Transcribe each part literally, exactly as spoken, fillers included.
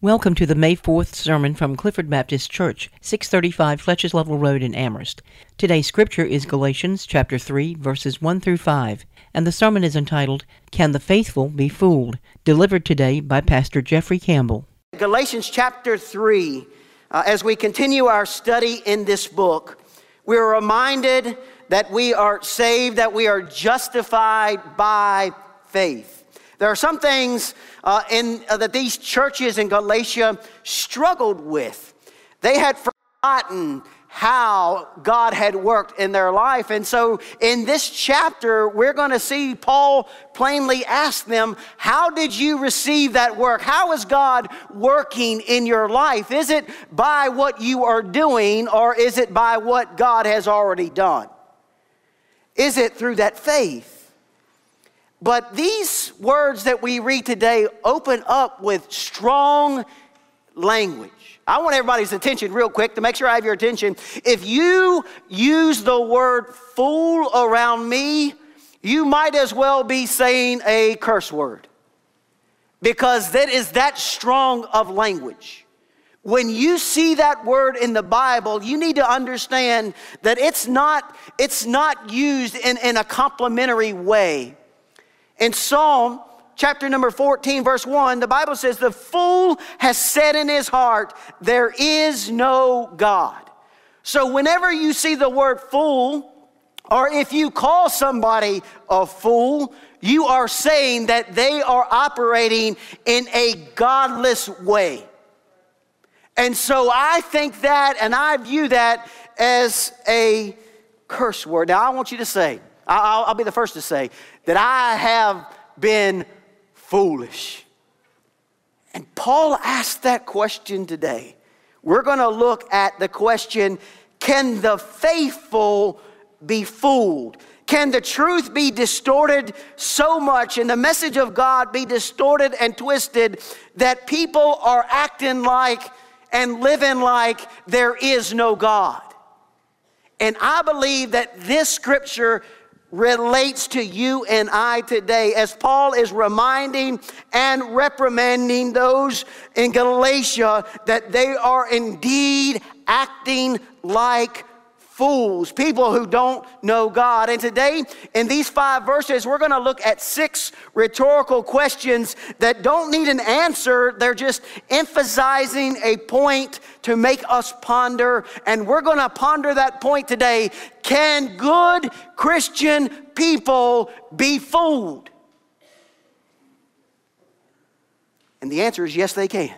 Welcome to the May fourth sermon from Clifford Baptist Church, six thirty-five Fletcher's Level Road in Amherst. Today's scripture is Galatians chapter three, verses one through five, and the sermon is entitled, Can the Faithful Be Fooled?, delivered today by Pastor Jeffrey Campbell. Galatians chapter three, uh, as we continue our study in this book, we're reminded that we are saved, that we are justified by faith. There are some things uh, in uh, that these churches in Galatia struggled with. They had forgotten how God had worked in their life. And so in this chapter, we're going to see Paul plainly ask them, how did you receive that work? How is God working in your life? Is it by what you are doing, or is it by what God has already done? Is it through that faith? But these words that we read today open up with strong language. I want everybody's attention real quick to make sure I have your attention. If you use the word fool around me, you might as well be saying a curse word, because that is that strong of language. When you see that word in the Bible, you need to understand that it's not, it's not used in, in a complimentary way. In Psalm chapter number fourteen, verse one, the Bible says, the fool has said in his heart, there is no God. So whenever you see the word fool, or if you call somebody a fool, you are saying that they are operating in a godless way. And so I think that, and I view that as a curse word. Now I want you to say, I'll, I'll be the first to say, that I have been foolish. And Paul asked that question today. We're going to look at the question, can the faithful be fooled? Can the truth be distorted so much and the message of God be distorted and twisted that people are acting like and living like there is no God? And I believe that this scripture relates to you and I today, as Paul is reminding and reprimanding those in Galatia that they are indeed acting like fools, people who don't know God. And today, in these five verses, we're going to look at six rhetorical questions that don't need an answer. They're just emphasizing a point to make us ponder. And we're going to ponder that point today. Can good Christian people be fooled? And the answer is yes, they can.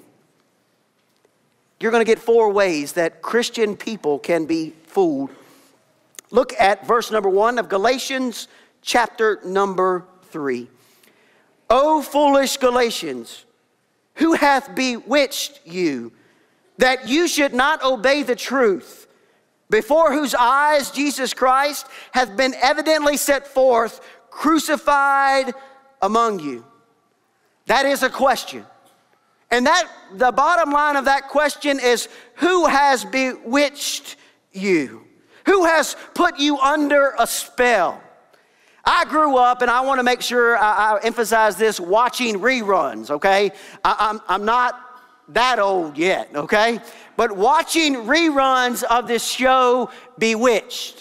You're going to get four ways that Christian people can be fooled. Look at verse number one of Galatians chapter number three. O foolish Galatians, who hath bewitched you, that you should not obey the truth, before whose eyes Jesus Christ hath been evidently set forth, crucified among you? That is a question. And that the bottom line of that question is, who has bewitched you? Who has put you under a spell? I grew up, and I want to make sure I, I emphasize this, watching reruns, okay? I, I'm, I'm not that old yet, okay? But watching reruns of this show, Bewitched.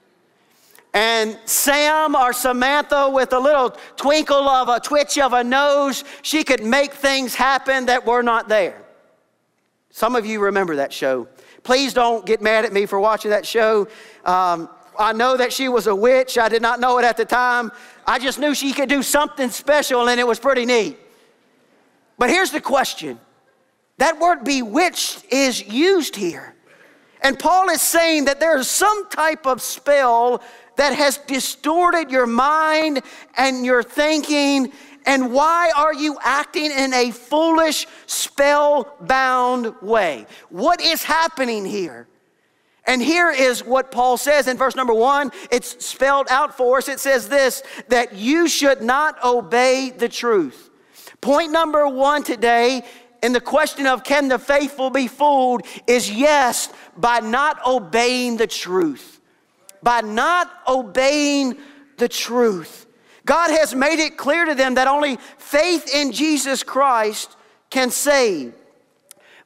And Sam or Samantha, with a little twinkle of a twitch of a nose, she could make things happen that were not there. Some of you remember that show. Please don't get mad at me for watching that show. Um, I know that she was a witch. I did not know it at the time. I just knew she could do something special, and it was pretty neat. But here's the question. That word bewitched is used here. And Paul is saying that there's some type of spell that has distorted your mind and your thinking. And why are you acting in a foolish, spell-bound way? What is happening here? And here is what Paul says in verse number one. It's spelled out for us. It says this, that you should not obey the truth. Point number one today in the question of can the faithful be fooled is yes, by not obeying the truth. By not obeying the truth. God has made it clear to them that only faith in Jesus Christ can save.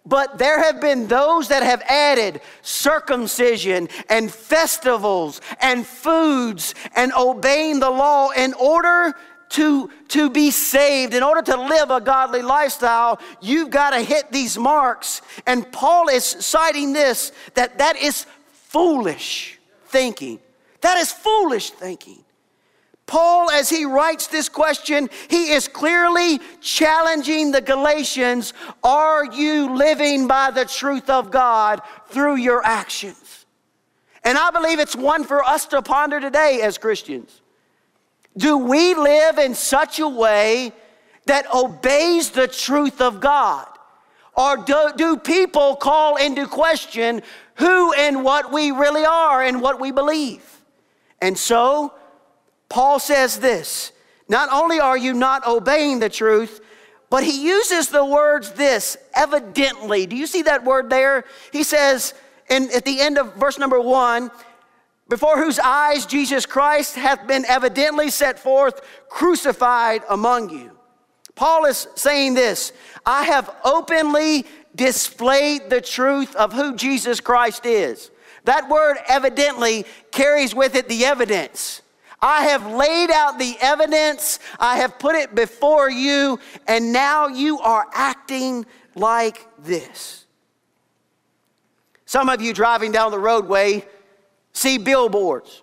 But there have been those that have added circumcision and festivals and foods and obeying the law in order to, to be saved. In order to live a godly lifestyle, you've got to hit these marks. And Paul is citing this, that that is foolish thinking. That is foolish thinking. Paul, as he writes this question, he is clearly challenging the Galatians. Are you living by the truth of God through your actions? And I believe it's one for us to ponder today as Christians. Do we live in such a way that obeys the truth of God? Or do, do people call into question who and what we really are and what we believe? And so, Paul says this, not only are you not obeying the truth, but he uses the words this, evidently. Do you see that word there? He says in, at the end of verse number one, before whose eyes Jesus Christ hath been evidently set forth, crucified among you. Paul is saying this, I have openly displayed the truth of who Jesus Christ is. That word evidently carries with it the evidence. I have laid out the evidence, I have put it before you, and now you are acting like this. Some of you driving down the roadway see billboards.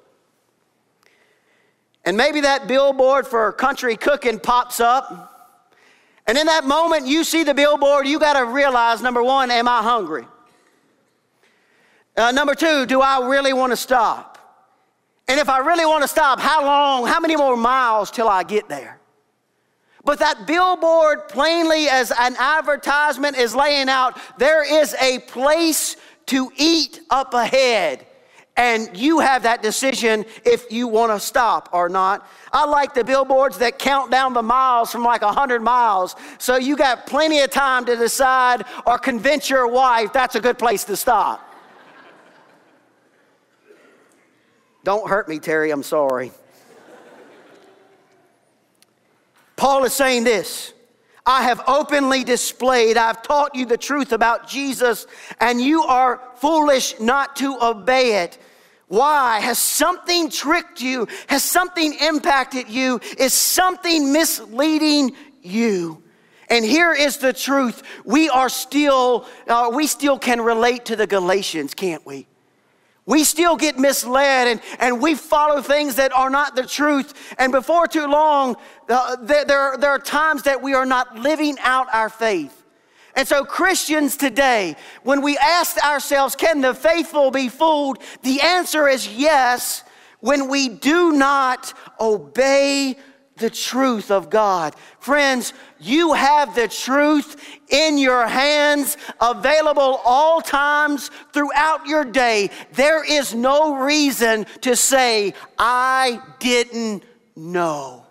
And maybe that billboard for country cooking pops up. And in that moment you see the billboard, you got to realize, number one, am I hungry? Uh, number two, do I really want to stop? And if I really want to stop, how long, how many more miles till I get there? But that billboard, plainly as an advertisement, is laying out, there is a place to eat up ahead. And you have that decision if you want to stop or not. I like the billboards that count down the miles from like one hundred miles. So you got plenty of time to decide or convince your wife that's a good place to stop. Don't hurt me, Terry, I'm sorry. Paul is saying this, I have openly displayed, I've taught you the truth about Jesus, and you are foolish not to obey it. Why? Has something tricked you? Has something impacted you? Is something misleading you? And here is the truth. We are still, uh, we still can relate to the Galatians, can't we? We still get misled and, and we follow things that are not the truth. And before too long, uh, there, there, there are times that we are not living out our faith. And so Christians today, when we ask ourselves, can the faithful be fooled? The answer is yes, when we do not obey the truth of God. Friends, you have the truth in your hands, available all times throughout your day. There is no reason to say, I didn't know.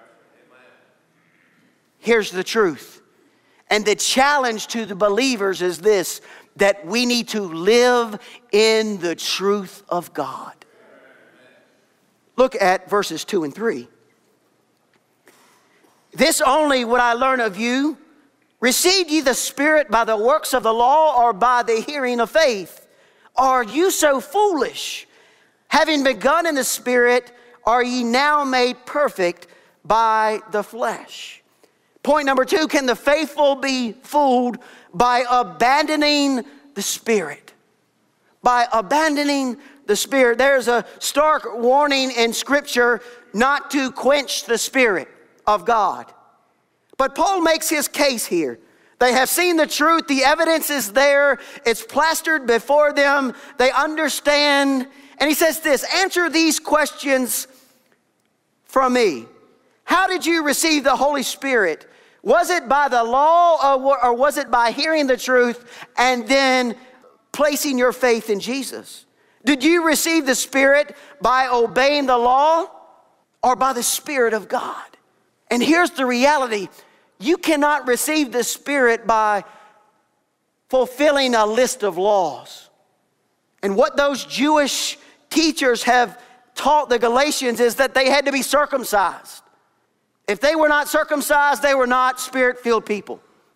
Here's the truth. And the challenge to the believers is this, that we need to live in the truth of God. Look at verses two and three. This only would I learn of you. Received ye the Spirit by the works of the law or by the hearing of faith? Are you so foolish? Having begun in the Spirit, are ye now made perfect by the flesh? Point number two, can the faithful be fooled by abandoning the Spirit? By abandoning the Spirit. There's a stark warning in Scripture not to quench the Spirit of God. But Paul makes his case here. They have seen the truth. The evidence is there. It's plastered before them. They understand. And he says this, answer these questions from me. How did you receive the Holy Spirit? Was it by the law or, or was it by hearing the truth and then placing your faith in Jesus? Did you receive the Spirit by obeying the law or by the Spirit of God? And here's the reality. You cannot receive the Spirit by fulfilling a list of laws. And what those Jewish teachers have taught the Galatians is that they had to be circumcised. If they were not circumcised, they were not Spirit-filled people.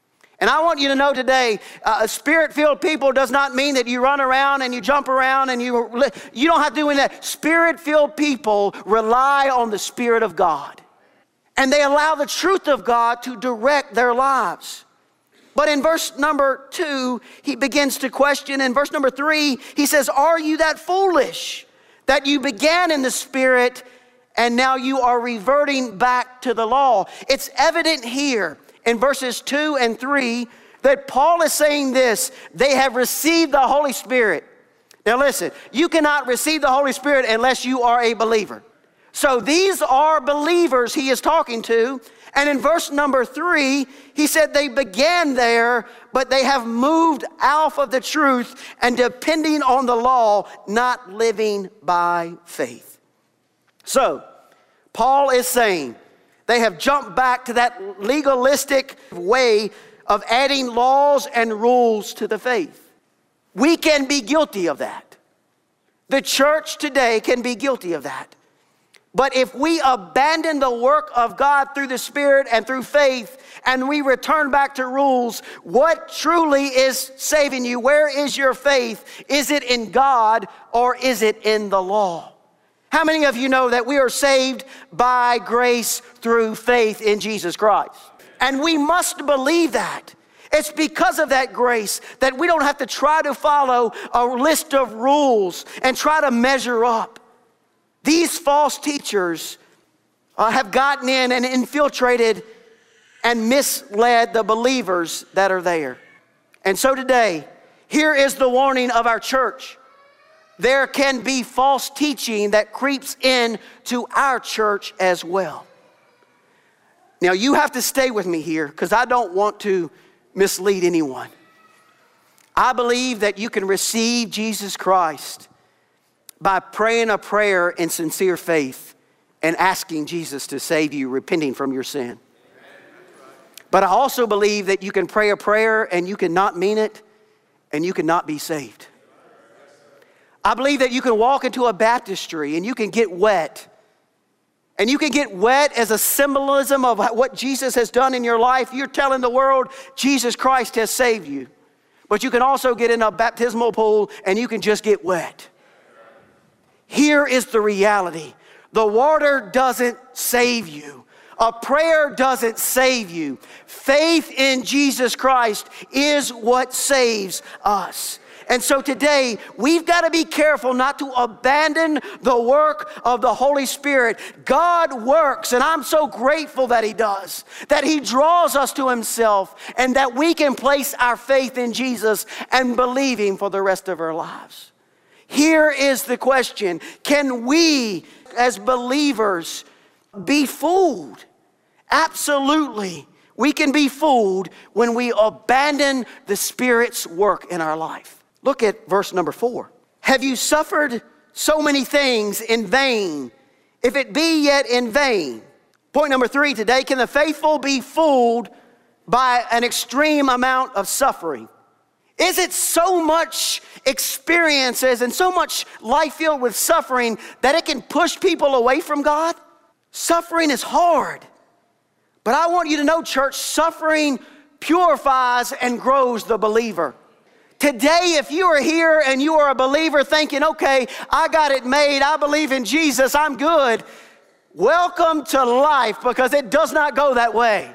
And I want you to know today, uh, spirit-filled people does not mean that you run around and you jump around and you, you don't have to do any of that. Spirit-filled people rely on the Spirit of God. And they allow the truth of God to direct their lives. But in verse number two, he begins to question. In verse number three, he says, are you that foolish that you began in the Spirit and now you are reverting back to the law? It's evident here in verses two and three that Paul is saying this: they have received the Holy Spirit. Now listen, you cannot receive the Holy Spirit unless you are a believer. So these are believers he is talking to. And in verse number three, he said they began there, but they have moved off of the truth and depending on the law, not living by faith. So Paul is saying they have jumped back to that legalistic way of adding laws and rules to the faith. We can be guilty of that. The church today can be guilty of that. But if we abandon the work of God through the Spirit and through faith, and we return back to rules, what truly is saving you? Where is your faith? Is it in God or is it in the law? How many of you know that we are saved by grace through faith in Jesus Christ? And we must believe that. It's because of that grace that we don't have to try to follow a list of rules and try to measure up. These false teachers uh, have gotten in and infiltrated and misled the believers that are there. And so today, here is the warning of our church. There can be false teaching that creeps in to our church as well. Now you have to stay with me here because I don't want to mislead anyone. I believe that you can receive Jesus Christ by praying a prayer in sincere faith and asking Jesus to save you, repenting from your sin. But I also believe that you can pray a prayer and you can not mean it and you can not be saved. I believe that you can walk into a baptistry and you can get wet. And you can get wet as a symbolism of what Jesus has done in your life. You're telling the world Jesus Christ has saved you. But you can also get in a baptismal pool and you can just get wet. Here is the reality. The water doesn't save you. A prayer doesn't save you. Faith in Jesus Christ is what saves us. And so today, we've got to be careful not to abandon the work of the Holy Spirit. God works, and I'm so grateful that He does, that He draws us to Himself, and that we can place our faith in Jesus and believe Him for the rest of our lives. Here is the question: can we, as believers, be fooled? Absolutely. We can be fooled when we abandon the Spirit's work in our life. Look at verse number four. Have you suffered so many things in vain, if it be yet in vain? Point number three today: can the faithful be fooled by an extreme amount of suffering? Is it so much experiences and so much life filled with suffering that it can push people away from God? Suffering is hard. But I want you to know, church, suffering purifies and grows the believer. Today, if you are here and you are a believer thinking, okay, I got it made, I believe in Jesus, I'm good, welcome to life, because it does not go that way.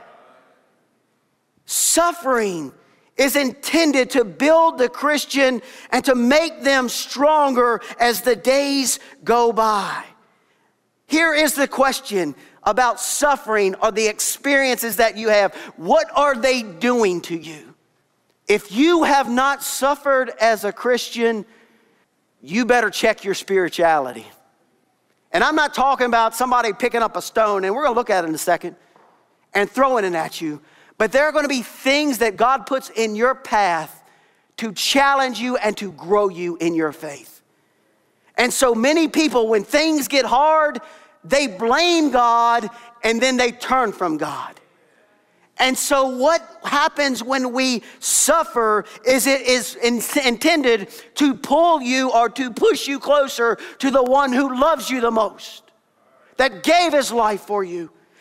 Suffering is intended to build the Christian and to make them stronger as the days go by. Here is the question about suffering or the experiences that you have. What are they doing to you? If you have not suffered as a Christian, you better check your spirituality. And I'm not talking about somebody picking up a stone, and we're going to look at it in a second, and throwing it at you. But there are going to be things that God puts in your path to challenge you and to grow you in your faith. And so many people, when things get hard, they blame God and then they turn from God. And so what happens when we suffer is it is in, intended to pull you or to push you closer to the one who loves you the most, that gave His life for you.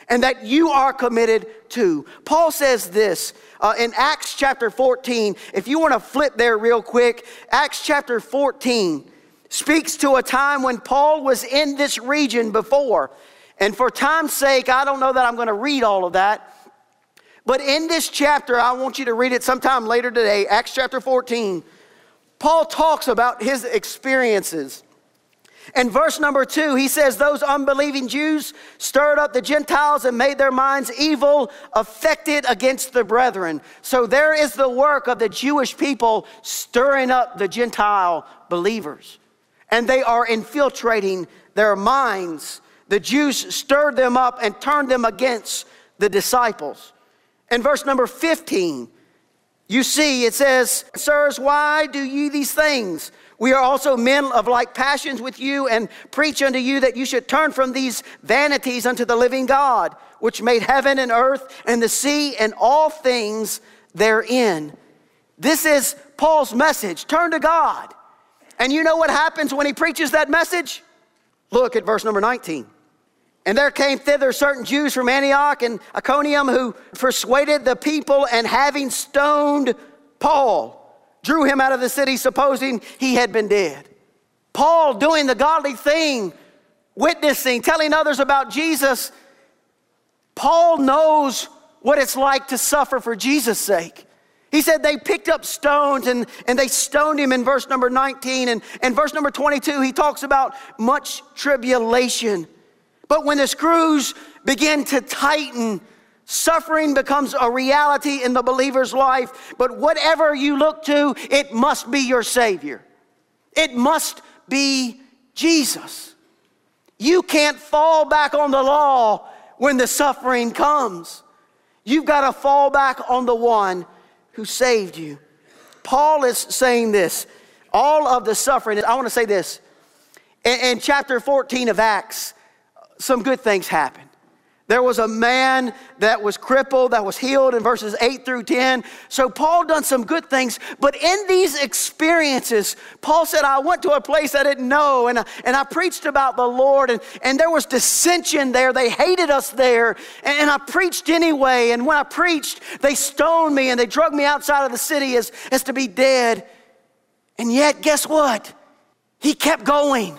and that you are committed to. Paul says this uh, in Acts chapter fourteen. If you want to flip there real quick, Acts chapter fourteen speaks to a time when Paul was in this region before. And for time's sake, I don't know that I'm going to read all of that. But in this chapter, I want you to read it sometime later today, Acts chapter fourteen. Paul talks about his experiences. In verse number two, he says, those unbelieving Jews stirred up the Gentiles and made their minds evil, affected against the brethren. So there is the work of the Jewish people stirring up the Gentile believers. And they are infiltrating their minds. The Jews stirred them up and turned them against the disciples. In verse number fifteen, you see it says, sirs, why do ye these things? We are also men of like passions with you, and preach unto you that you should turn from these vanities unto the living God, which made heaven and earth and the sea and all things therein. This is Paul's message. Turn to God. And you know what happens when he preaches that message? Look at verse number nineteen. And there came thither certain Jews from Antioch and Iconium who persuaded the people, and having stoned Paul, drew him out of the city, supposing he had been dead. Paul doing the godly thing, witnessing, telling others about Jesus. Paul knows what it's like to suffer for Jesus' sake. He said they picked up stones and, and they stoned him in verse number nineteen. And in verse number twenty-two, he talks about much tribulation. But when the screws begin to tighten, suffering becomes a reality in the believer's life. But whatever you look to, it must be your Savior. It must be Jesus. You can't fall back on the law when the suffering comes. You've got to fall back on the one who saved you. Paul is saying this. All of the suffering, I want to say this. In, in chapter fourteen of Acts, some good things happened. There was a man that was crippled, that was healed in verses eight through ten. So Paul done some good things. But in these experiences, Paul said, I went to a place I didn't know, and I, and I preached about the Lord, and, and there was dissension there. They hated us there, and, and I preached anyway. And when I preached, they stoned me, and they drug me outside of the city as, as to be dead. And yet, guess what? He kept going.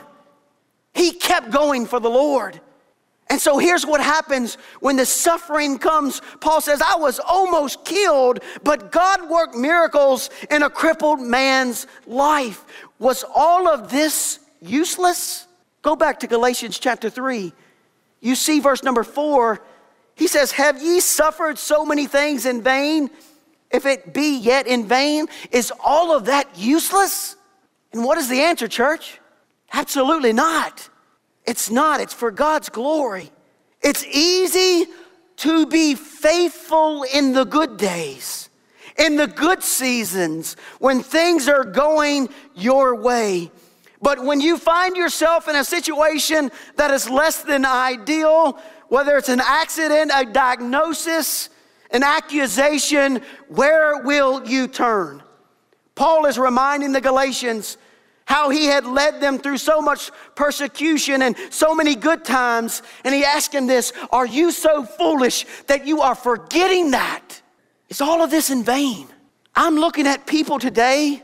He kept going for the Lord. And so here's what happens when the suffering comes. Paul says, I was almost killed, but God worked miracles in a crippled man's life. Was all of this useless? Go back to Galatians chapter three. You see verse number four. He says, have ye suffered so many things in vain? If it be yet in vain, is all of that useless? And what is the answer, church? Absolutely not. It's not. It's for God's glory. It's easy to be faithful in the good days, in the good seasons, when things are going your way. But when you find yourself in a situation that is less than ideal, whether it's an accident, a diagnosis, an accusation, where will you turn? Paul is reminding the Galatians how he had led them through so much persecution and so many good times. And he asked him this, are you so foolish that you are forgetting that? Is all of this in vain? I'm looking at people today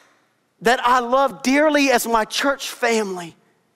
that I love dearly as my church family.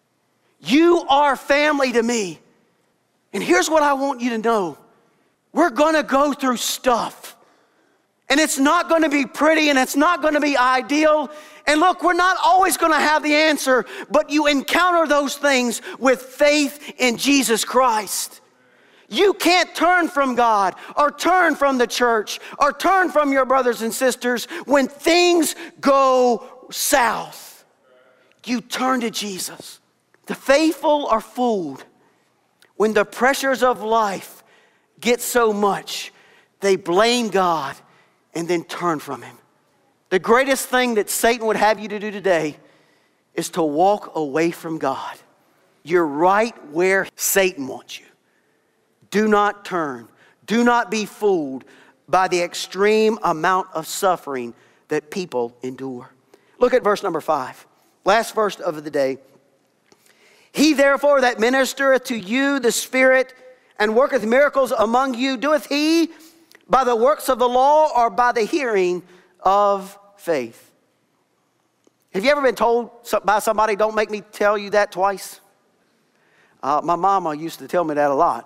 You are family to me. And here's what I want you to know. We're gonna go through stuff. And it's not gonna be pretty, and it's not gonna be ideal. And look, we're not always gonna have the answer, but you encounter those things with faith in Jesus Christ. You can't turn from God or turn from the church or turn from your brothers and sisters when things go south. You turn to Jesus. The faithful are fooled when the pressures of life get so much, they blame God and then turn from him. The greatest thing that Satan would have you to do today is to walk away from God. You're right where Satan wants you. Do not turn. Do not be fooled by the extreme amount of suffering that people endure. Look at verse number five. Last verse of the day. He therefore that ministereth to you the Spirit and worketh miracles among you, doeth he by the works of the law or by the hearing of faith? Have you ever been told by somebody, don't make me tell you that twice? Uh, my mama used to tell me that a lot.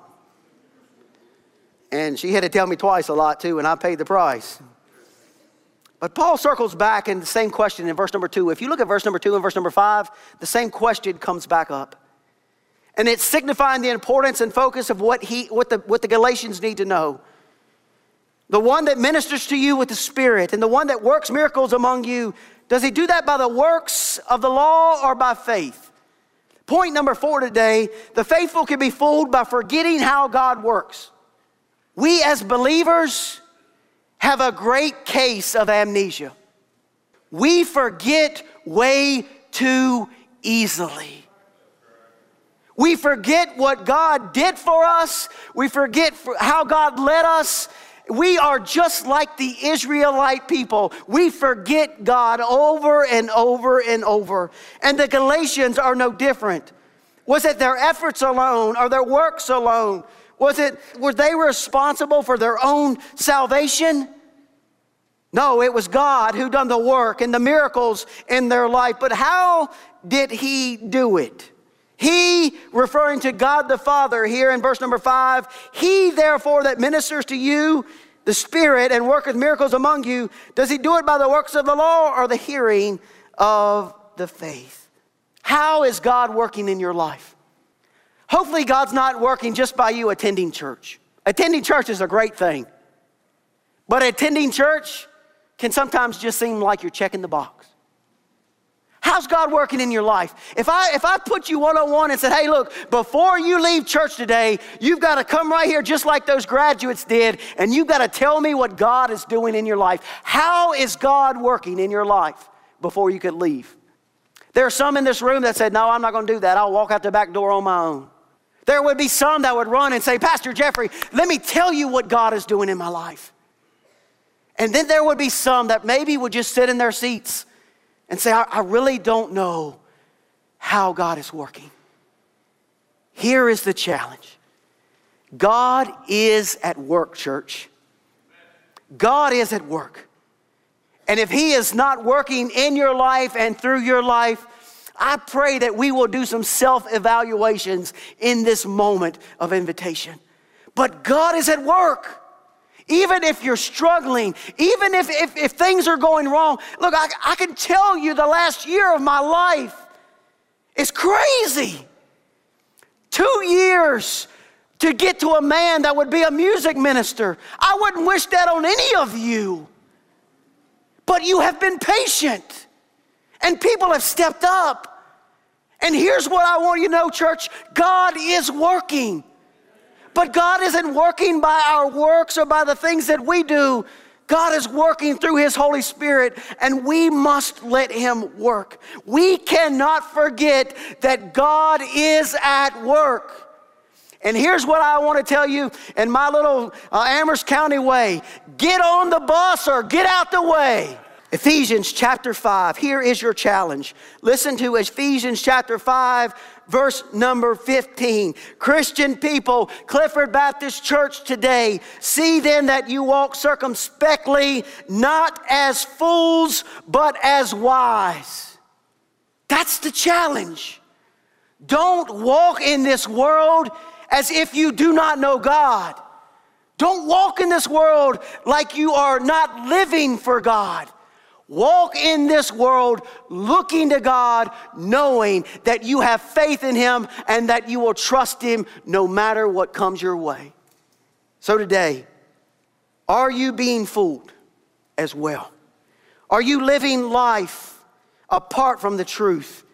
And she had to tell me twice a lot too, and I paid the price. But Paul circles back in the same question in verse number two. If you look at verse number two and verse number five, the same question comes back up. And it's signifying the importance and focus of what he, what the, what the Galatians need to know. The one that ministers to you with the Spirit and the one that works miracles among you, does he do that by the works of the law or by faith? Point number four today, the faithful can be fooled by forgetting how God works. We as believers have a great case of amnesia. We forget way too easily. We forget what God did for us. We forget how God led us. We are just like the Israelite people. We forget God over and over and over. And the Galatians are no different. Was it their efforts alone or their works alone? Was it, were they responsible for their own salvation? No, it was God who done the work and the miracles in their life. But how did he do it? He, referring to God the Father here in verse number five, he therefore that ministers to you the Spirit and worketh miracles among you, does he do it by the works of the law or the hearing of the faith? How is God working in your life? Hopefully God's not working just by you attending church. Attending church is a great thing. But attending church can sometimes just seem like you're checking the box. How's God working in your life? If I if I put you one-on-one and said, hey, look, before you leave church today, you've got to come right here just like those graduates did, and you've got to tell me what God is doing in your life. How is God working in your life before you could leave? There are some in this room that said, no, I'm not going to do that. I'll walk out the back door on my own. There would be some that would run and say, Pastor Jeffrey, let me tell you what God is doing in my life. And then there would be some that maybe would just sit in their seats and say, I, I really don't know how God is working. Here is the challenge. God is at work, church. God is at work. And if he is not working in your life and through your life, I pray that we will do some self-evaluations in this moment of invitation. But God is at work. Even if you're struggling, even if, if, if things are going wrong. Look, I, I can tell you the last year of my life is crazy. Two years to get to a man that would be a music minister. I wouldn't wish that on any of you. But you have been patient. And people have stepped up. And here's what I want you to know, church. God is working. But God isn't working by our works or by the things that we do. God is working through his Holy Spirit, and we must let him work. We cannot forget that God is at work. And here's what I want to tell you in my little uh, Amherst County way. Get on the bus or get out the way. Ephesians chapter five, here is your challenge. Listen to Ephesians chapter five, verse number fifteen. Christian people, Clifford Baptist Church today, see then that you walk circumspectly, not as fools, but as wise. That's the challenge. Don't walk in this world as if you do not know God. Don't walk in this world like you are not living for God. Walk in this world looking to God, knowing that you have faith in him and that you will trust him no matter what comes your way. So today, are you being fooled as well? Are you living life apart from the truth?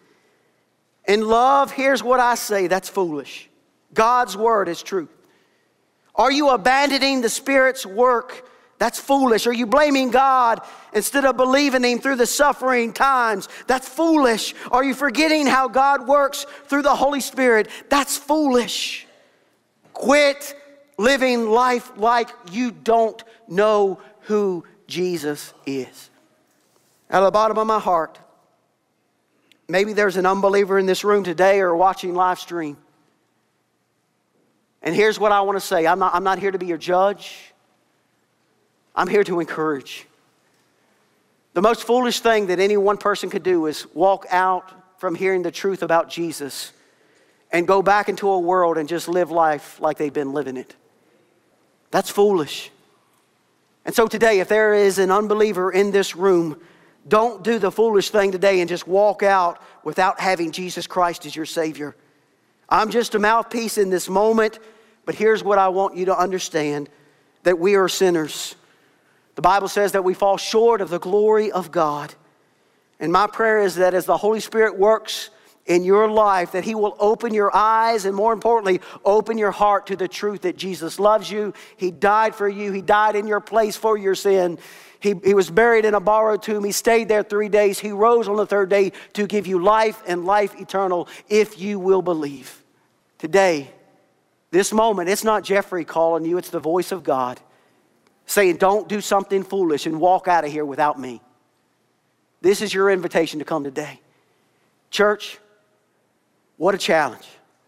In love, here's what I say, that's foolish. God's word is truth. Are you abandoning the Spirit's work? That's foolish. Are you blaming God instead of believing him through the suffering times? That's foolish. Are you forgetting how God works through the Holy Spirit? That's foolish. Quit living life like you don't know who Jesus is. Out of the bottom of my heart, maybe there's an unbeliever in this room today or watching live stream. And here's what I want to say. I'm not, I'm not here to be your judge. I'm here to encourage. The most foolish thing that any one person could do is walk out from hearing the truth about Jesus and go back into a world and just live life like they've been living it. That's foolish. And so today, if there is an unbeliever in this room, don't do the foolish thing today and just walk out without having Jesus Christ as your Savior. I'm just a mouthpiece in this moment, but here's what I want you to understand, that we are sinners. The Bible says that we fall short of the glory of God. And my prayer is that as the Holy Spirit works in your life, that He will open your eyes and, more importantly, open your heart to the truth that Jesus loves you. He died for you. He died in your place for your sin. He, he was buried in a borrowed tomb. He stayed there three days. He rose on the third day to give you life and life eternal if you will believe. Today, this moment, it's not Jeffrey calling you. It's the voice of God saying, don't do something foolish and walk out of here without me. This is your invitation to come today. Church, what a challenge.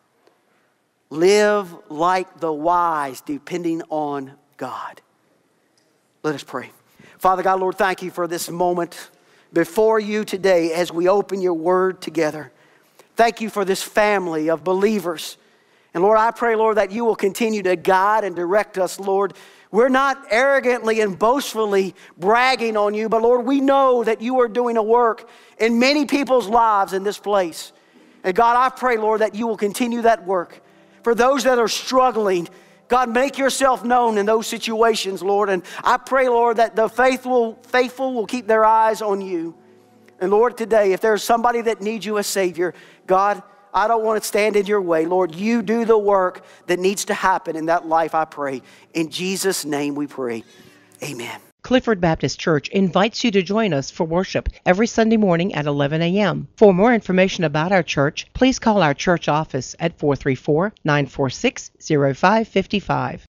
Live like the wise, depending on God. Let us pray. Father God, Lord, thank you for this moment before you today as we open your word together. Thank you for this family of believers. And Lord, I pray, Lord, that you will continue to guide and direct us, Lord. We're not arrogantly and boastfully bragging on you, but Lord, we know that you are doing a work in many people's lives in this place. And God, I pray, Lord, that you will continue that work. For those that are struggling, God, make yourself known in those situations, Lord. And I pray, Lord, that the faithful, faithful will keep their eyes on you. And Lord, today, if there's somebody that needs you as Savior, God, I don't want to stand in your way. Lord, you do the work that needs to happen in that life, I pray. In Jesus' name we pray. Amen. Clifford Baptist Church invites you to join us for worship every Sunday morning at eleven a.m. For more information about our church, please call our church office at four three four, nine four six, zero five five five.